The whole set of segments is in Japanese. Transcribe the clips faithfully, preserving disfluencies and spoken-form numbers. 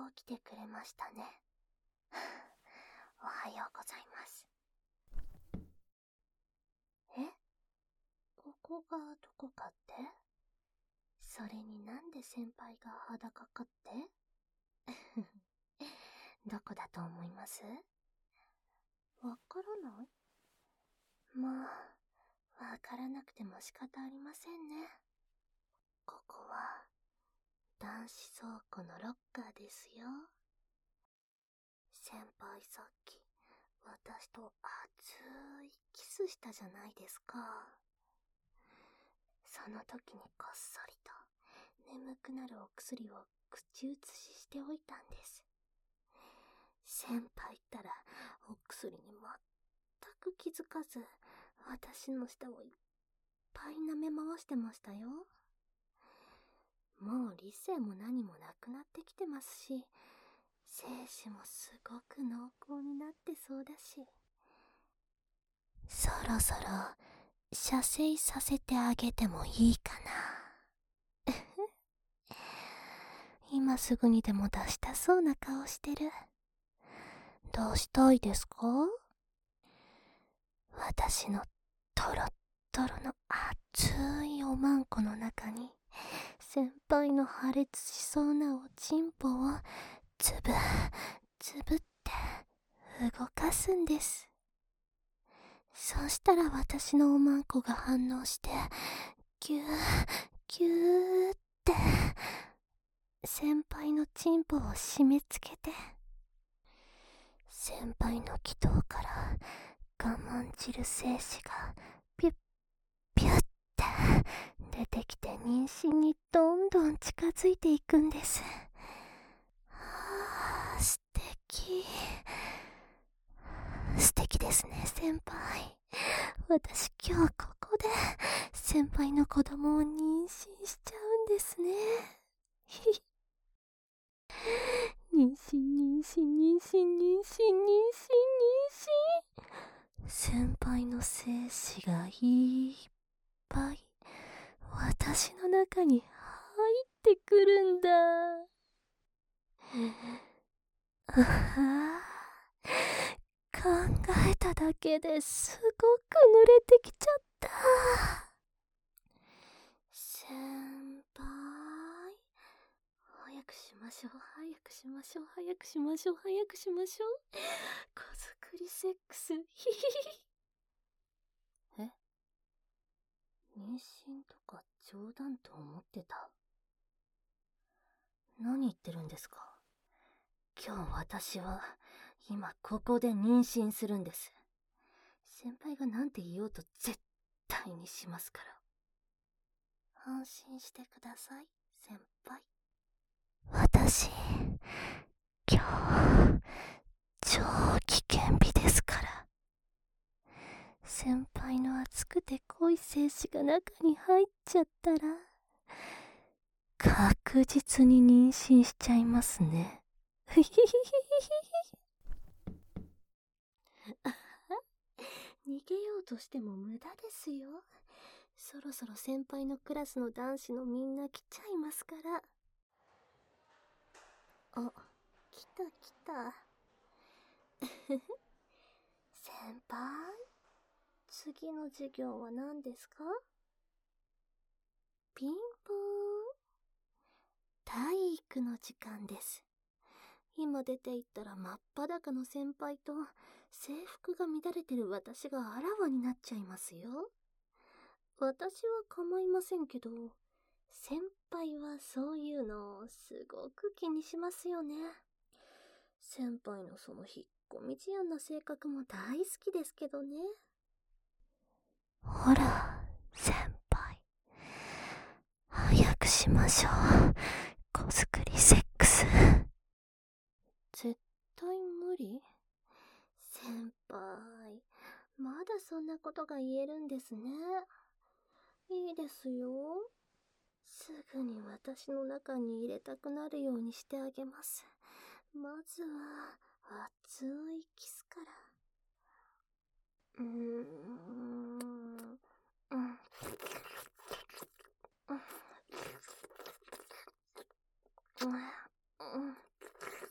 起きてくれましたね。おはようございます。え？ここがどこかって？それになんで先輩が裸かってどこだと思います？わからない？まあ、わからなくても仕方ありませんね。ここは男子倉庫のロッカーですよ。先輩さっき私と熱いキスしたじゃないですか。その時にこっそりと眠くなるお薬を口移ししておいたんです。先輩ったらお薬に全く気づかず、私の舌をいっぱい舐め回してましたよ。もう理性も何もなくなってきてますし、精子もすごく濃厚になってそうだし、そろそろ射精させてあげてもいいかな。今すぐにでも出したそうな顔してる。どうしたいですか？私のトロットロの熱いおまんこの中に先輩の破裂しそうなおちんぽをつぶつぶって動かすんです。そうしたら私のおまんこが反応してギューギューって先輩のチンポを締め付けて、先輩の気筒から我慢汁精子がピュッピュッって出てきて妊娠にどんどん近づいていくんです。はあ、素敵。素敵ですね、先輩。私今日ここで先輩の子供を妊娠しちゃうんですね。妊娠妊娠妊娠妊娠妊娠妊娠。先輩の精子がいっぱい私の中に入ってくるんだ。ああ、考えただけですごく濡れてきちゃった。先輩、早くしましょう、早くしましょう、早くしましょう、早くしましょう。子作りセックス、ヒヒヒ。え？妊娠とか冗談と思ってた？何言ってるんですか？今日私は今ここで妊娠するんです。先輩が何て言おうと絶対にしますから。安心してください、先輩。私、今日、超危険日ですから。先輩の熱くて濃い精子が中に入っちゃったら、確実に妊娠しちゃいますね。ふひひひひひ。逃げようとしても無駄ですよ。そろそろ先輩のクラスの男子のみんな来ちゃいますから。あ、来た来た。先輩、次の授業は何ですか？ピンポーン。体育の時間です。今出て行ったら真っ裸の先輩と制服が乱れてる私があらわになっちゃいますよ。私は構いませんけど、先輩はそういうのをすごく気にしますよね。先輩のその引っ込み思案な性格も大好きですけどね。ほら、先輩。早くしましょう。子作りセックス。絶対無理？先輩、まだそんなことが言えるんですね。いいですよ。すぐに私の中に入れたくなるようにしてあげます。まずは、熱いキスから。うーん。うん。うん。うん。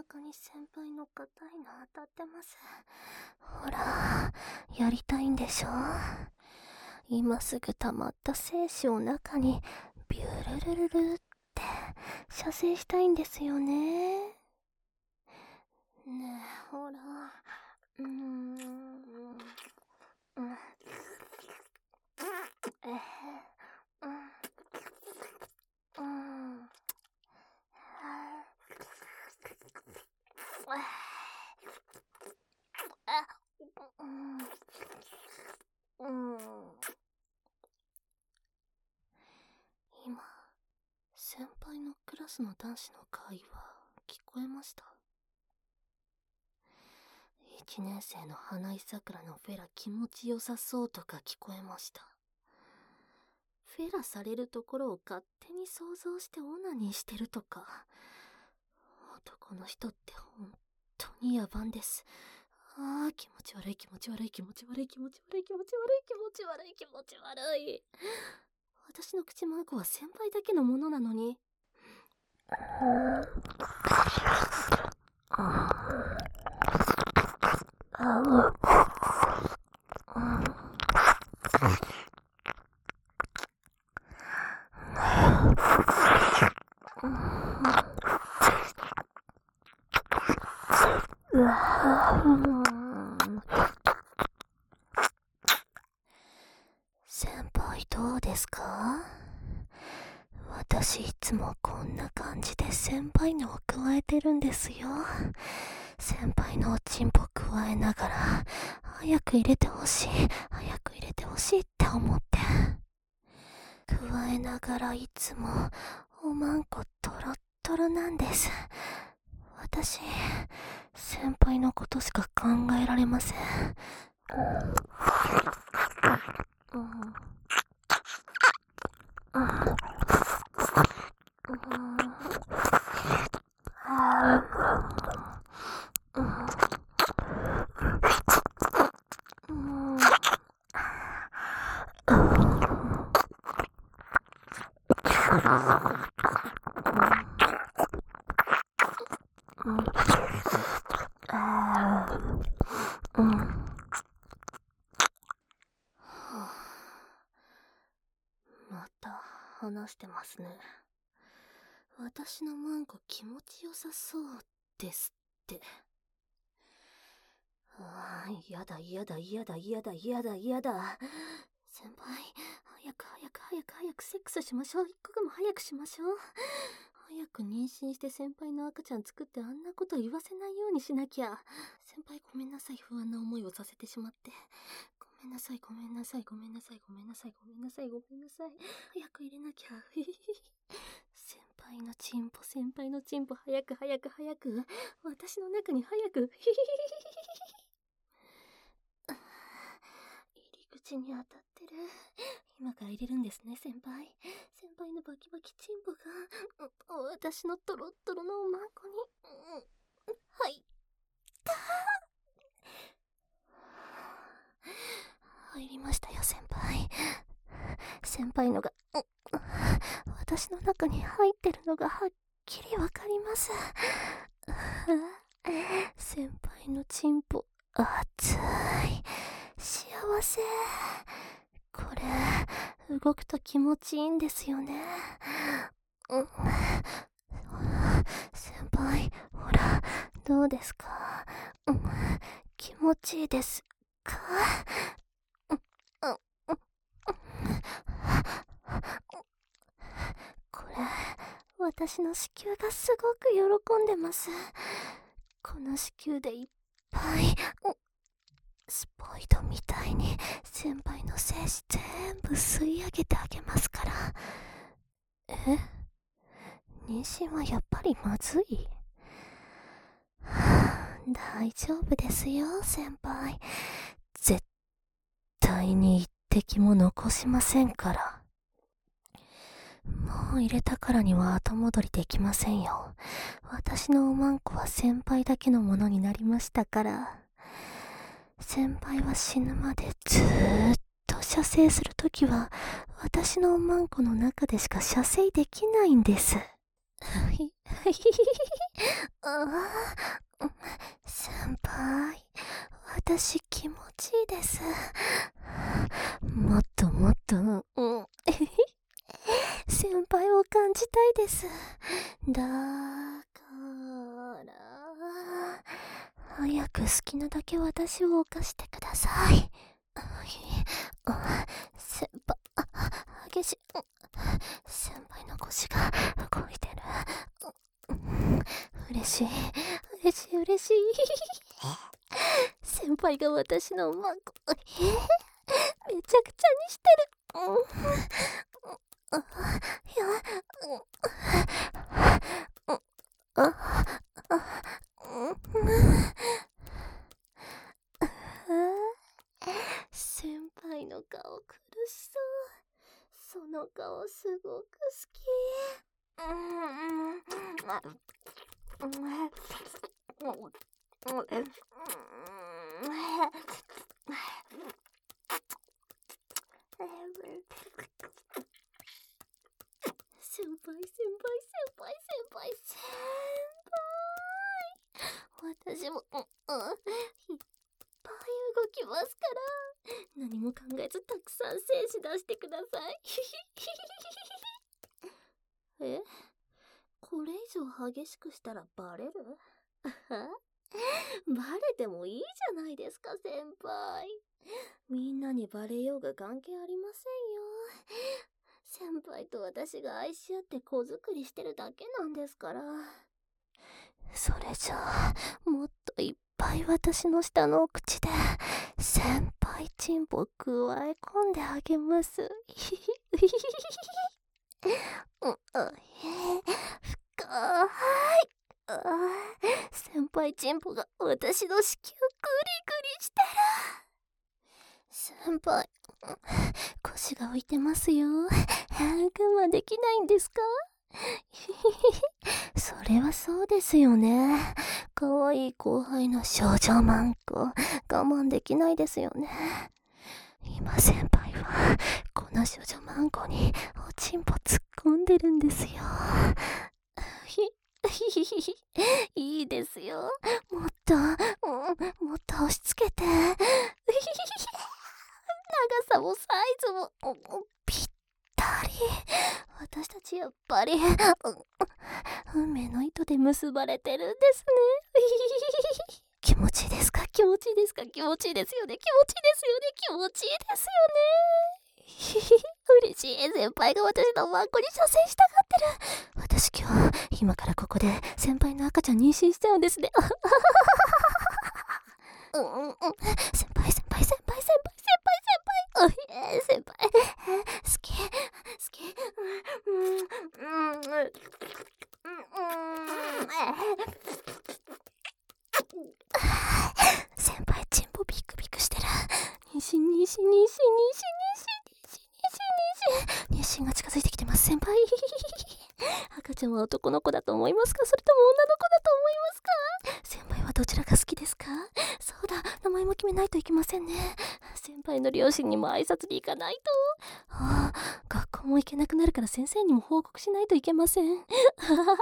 腹に先輩の硬いの当たってます。ほら、やりたいんでしょ。今すぐ溜まった精子を中にビュルルルルって射精したいんですよね。ねえ、ほら、うーん、うん、えー、うん、うん、うん、うん。今、先輩のクラスの男子の会話聞こえました。一年生の花井さくらのフェラ気持ちよさそうとか聞こえました。フェラされるところを勝手に想像してオナニーしてるとか。男の人って本当に野蛮です。ああ、気持ち悪い気持ち悪い気持ち悪い気持ち悪い気持ち悪い気持ち悪い気持ち悪い。私の口まんこは先輩だけのものなのに。先輩どうですか？私いつもこんな感じで先輩のを加えてるんですよ。先輩のおちんぽ加えながら早く入れてほしい早く入れてほしいって思って加えながらいつもおまんこトロットロなんです。私先輩のことしか考えられません。うんうんうんまた話してますね。私のマンコ気持ちよさそうですって。ああ、やだやだやだやだやだやだ。先輩、早く早く早く早くセックスしましょう。一刻も早くしましょう。早く妊娠して先輩の赤ちゃん作ってあんなこと言わせないようにしなきゃ。先輩ごめんなさい、不安な思いをさせてしまって。ごめんなさいごめんなさいごめんなさいごめんなさいごめんなさいごめんなさい。早く入れなきゃ。先輩のチンポ先輩のチンポ早く早く早く。私の中に早く。入り口に当たってる。今から入れるんですね、先輩。先輩のバキバキチンポが私のトロットロのおまんこに、うん、入った入りましたよ、先輩。先輩のが、うん、私の中に入ってるのがはっきりわかります。先輩のチンポ熱い幸せ。これ動くと気持ちいいんですよね。うん、先輩ほらどうですか？うん、気持ちいいですか？うんうんうん、これ私の子宮がすごく喜んでます。この子宮でいっぱい、うん、スポイトみたいに先輩の精子全部吸い上げてあげますから。え？妊娠はやっぱりまずい？大丈夫ですよ、先輩。絶対に一滴も残しませんから。もう入れたからには後戻りできませんよ。私のおまんこは先輩だけのものになりましたから。先輩は死ぬまでずーっと射精するときは私のおまんこの中でしか射精できないんです。 ひ、ひひひああ、先輩、私気持ちいいです。もっともっと、うん、先輩を感じたいです。だから、早く好きなだけ私を犯してください。先輩、激しい。先輩の腰が動いてる。嬉しい、嬉しい、嬉しい。先輩が私のマンコ、めちゃくちゃにしてる。いや、先輩の顔苦しそう。その顔すごく好き。先輩、先輩、先輩、先輩、先輩。私も、うん、いっぱい動きますから。何も考えずたくさん精子出してください。え？これ以上激しくしたらバレる？バレてもいいじゃないですか、先輩。みんなにバレようが関係ありませんよ。先輩と私が愛し合って子作りしてるだけなんですから。それじゃあ、もっといっぱい私の下のお口で先輩チンポ加え込んであげます。うん、深い。先輩チンポが私の子宮グリグリしてる。先輩、腰が浮いてますよ。我慢できないんですか？それはそうですよね。かわいい後輩の少女マンコ、我慢できないですよね。今先輩はこの少女マンコにおちんぽ突っ込んでるんですよ。いいですよ。もっと、うん、もっと押し付けて。長さもサイズも、ぴったり。私たちやっぱり、運命の糸で結ばれてるんですね。気持ちいいですか？気持ちいいですか？気持ちいいですよね。気持ちいいですよね。気持ちいいですよね。嬉しい。先輩が私のマンコに射精したがってる。私今日、今からここで先輩の赤ちゃん妊娠しちゃうんですね。うんうんうん。先輩、先輩、先輩、先輩、先輩、先輩。先輩、好き、好き。うん、うん、うん、うん。先輩、チンポビクビクしてる。妊娠、妊娠、妊娠、妊娠、妊娠、妊娠、妊娠、妊娠、妊娠が近づいてきてます、先輩。赤ちゃんは男の子だと思いますか？それとも女の子だと思いますか？先輩はどちらが好きですか？そうだ、名前も決めないといけませんね。先輩の両親にも挨拶に行かないと。ああ、学校も行けなくなるから先生にも報告しないといけません。ああ、これから忙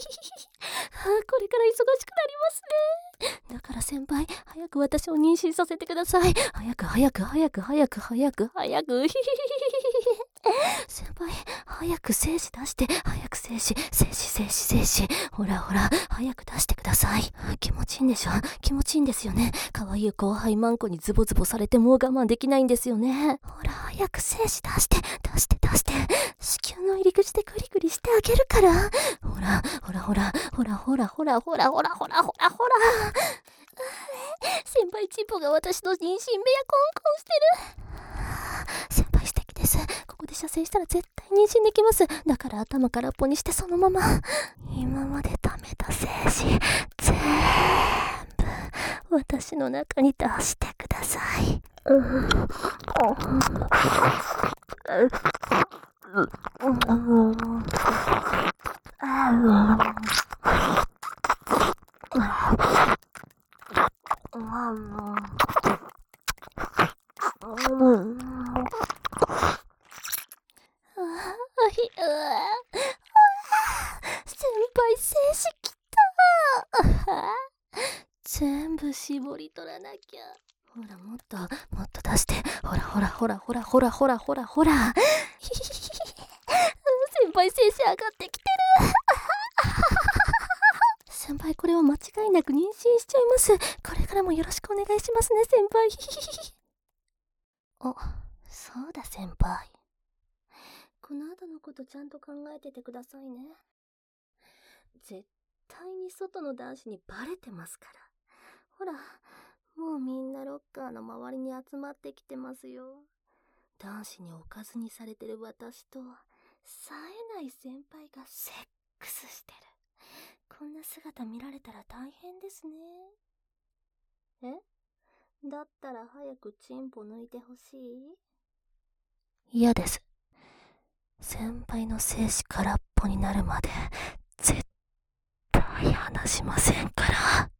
しくなりますね。だから先輩、早く私を妊娠させてください。早く早く早く早く早く早く。先輩、早く精子出して、早く精子、精子、精子、精子。ほらほら、早く出してください。気持ちいいんでしょ？気持ちいいんですよね。かわいい後輩マンコにズボズボされてもう我慢できないんですよね。ほら、早く精子出して、出して出して。子宮の入り口でグリグリしてあげるから。ほら、ほらほら、ほらほらほらほらほらほらほらほら。先輩チンポが私の妊娠部屋コンコンしてる。先輩素敵です。ここで射精したら絶対妊娠できます。だから頭空っぽにしてそのまま。今まで貯めた精子、全部私の中に出してください。先掘り取らなきゃ。ほら、もっと、もっと出して。ほらほらほらほらほらほらほらほら。ひひひひ。先輩精子上がってきてる。先輩、これは間違いなく妊娠しちゃいます。これからもよろしくお願いしますね、先輩。ひひひひ。あ、そうだ先輩。この後のことちゃんと考えててくださいね。絶対に外の男子にバレてますから。ほら、もうみんなロッカーの周りに集まってきてますよ。男子におかずにされてる私と、冴えない先輩がセックスしてる。こんな姿見られたら大変ですね。え？だったら早くチンポ抜いてほしい？嫌です。先輩の精子空っぽになるまで絶対離しませんから。